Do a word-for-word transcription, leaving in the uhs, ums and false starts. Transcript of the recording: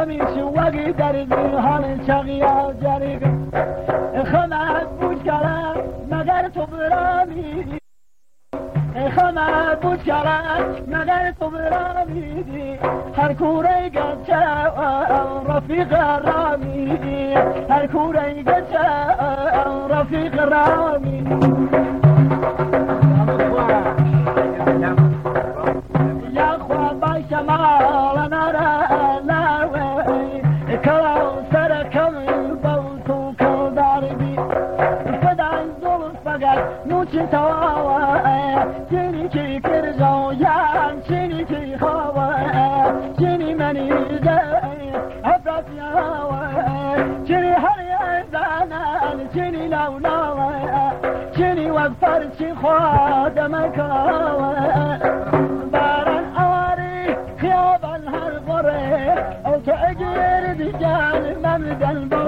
همیشه وقی در حال چقیا جریق خمد بود کرد مگر تو برامیدی خمد بود کرد مگر تو برامیدی هر کوره گچه رفیق رامیدی هر کوره گچه رفیق رامیدی یا خواه بای شمال نره نوی کلاو سر کمی بوتو کل داربی فدای ظلم فقط نوچی تواوه جنی کی کرزو یان جنی کی خواه جنی منی ده افراد یاوه جنی هر یزانان جنی لو نوه جنی وقفر چی خواه دمکاوه باران اواری خیابان هر قره او تو اگیر دیجان ممدن با